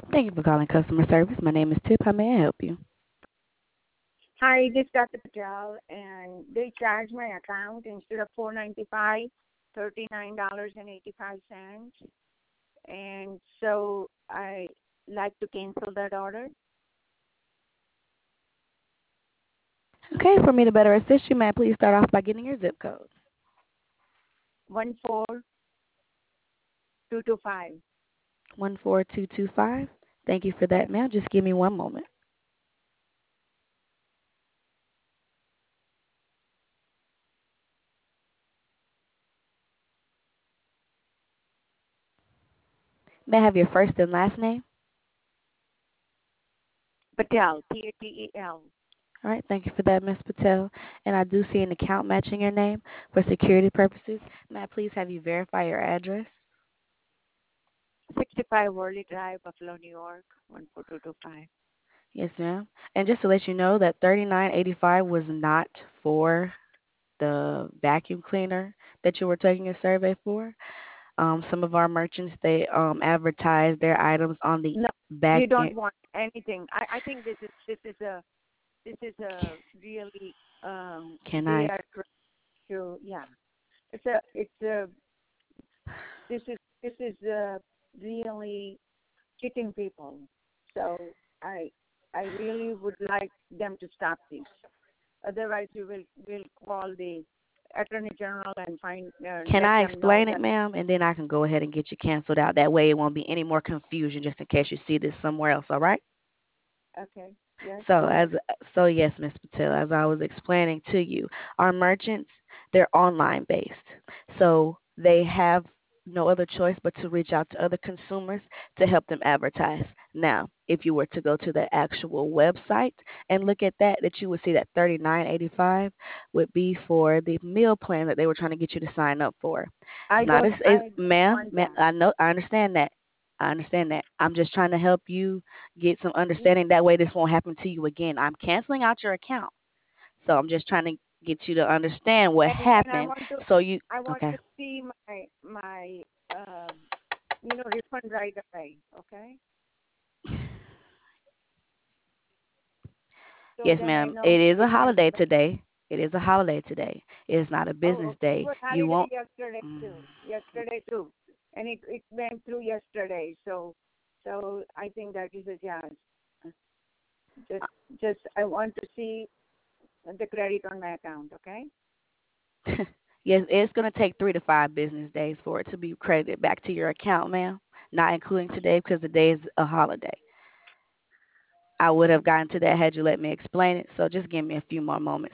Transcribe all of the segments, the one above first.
Thank you for calling customer service. My name is Tip. How may I help you? Hi, this is Dr. Patel, and they charge my account instead of $4.95, $39.85, and so I like to cancel that order. Okay, for me to better assist you, may I please start off by getting your zip code? 14225. 14225. Thank you for that, Yes. ma'am. Just give me one moment. May I have your first and last name? Patel, Patel. All right, thank you for that, Ms. Patel. And I do see an account matching your name for security purposes. May I please have you verify your address? 65 Worley Drive, Buffalo, New York, 14225. Yes, ma'am. And just to let you know that 3985 was not for the vacuum cleaner that you were taking a survey for. Some of our merchants they advertise their items on the No, back you don't end. want anything. I think this is a really Can they I? are trying to, yeah. It's a this is really cheating people. So I really would like them to stop this. Otherwise, we will call the attorney general and find Can let I them know explain it, that. ma'am, and then I can go ahead and get you canceled out. That way, it won't be any more confusion, just in case you see this somewhere else. All right? Okay. Yes. So Go as ahead. so yes, Ms. Patel, as I was explaining to you, our merchants they're online based, so they have no other choice but to reach out to other consumers to help them advertise. Now, if you were to go to the actual website and look at that you would see that 39.85 would be for the meal plan that they were trying to get you to sign up for. I It's not don't as, I don't ma'am, want that. I know, I understand that. I understand that. I'm just trying to help you get some Y- understanding. That way, this won't happen to you again. I'm canceling out your account, so I'm just trying to get you to understand what And I happened. want to So you, I want okay? to see my refund right away. Okay. So Yes, that I ma'am. know It is a which one is holiday right. today. It is a holiday today. It is not a Oh, business okay. It day. was You holiday won't. yesterday Mm, too. Yesterday too, and it went through yesterday. So I think that is a chance. Just just I want to see the credit on my account. Okay. yes, it's going to take 3 to 5 business days for it to be credited back to your account, ma'am. Not including today because today is a holiday. I would have gotten to that had you let me explain it. So just give me a few more moments.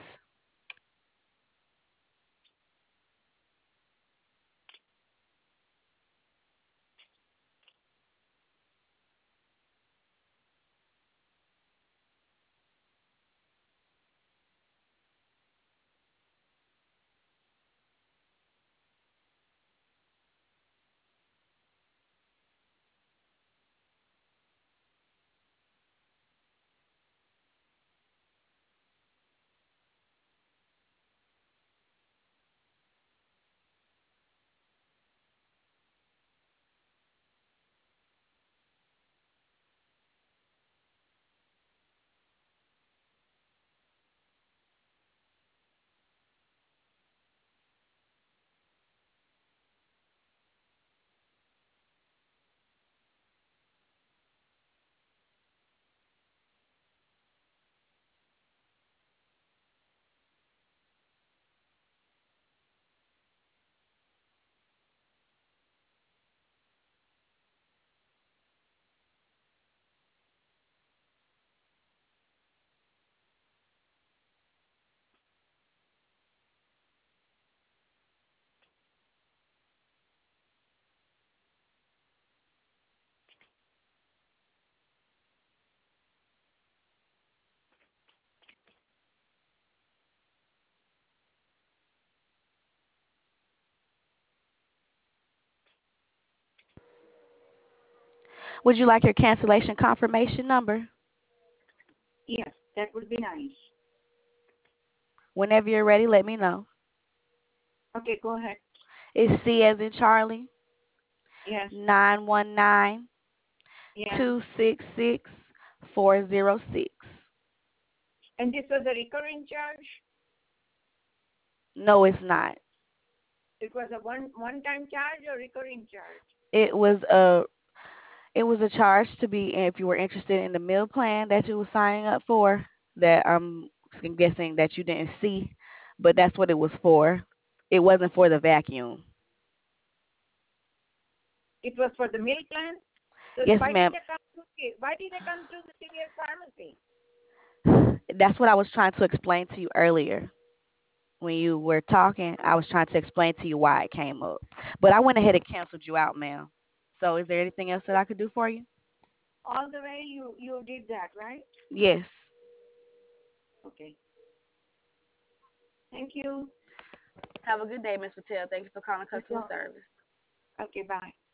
Would you like your cancellation confirmation number? Yes, that would be nice. Whenever you're ready, let me know. Okay, go ahead. It's C as in Charlie, Yes. 919 Yeah. 266-406. And this was a recurring charge. No, it's not. It was a one time charge or recurring charge. It was a charge to be if you were interested in the meal plan that you were signing up for that I'm guessing that you didn't see, but that's what it was for. It wasn't for the vacuum. It was for the meal plan. So Yes, why did ma'am. they come to why did they come to the CVS pharmacy? That's what I was trying to explain to you earlier. When you were talking, I was trying to explain to you why it came up. But I went ahead and canceled you out, ma'am. So is there anything else that I could do for you? All the way you did that, right? Yes. Okay. Thank you. Have a good day, Miss Patel. Thank you for calling customer service. Okay, bye.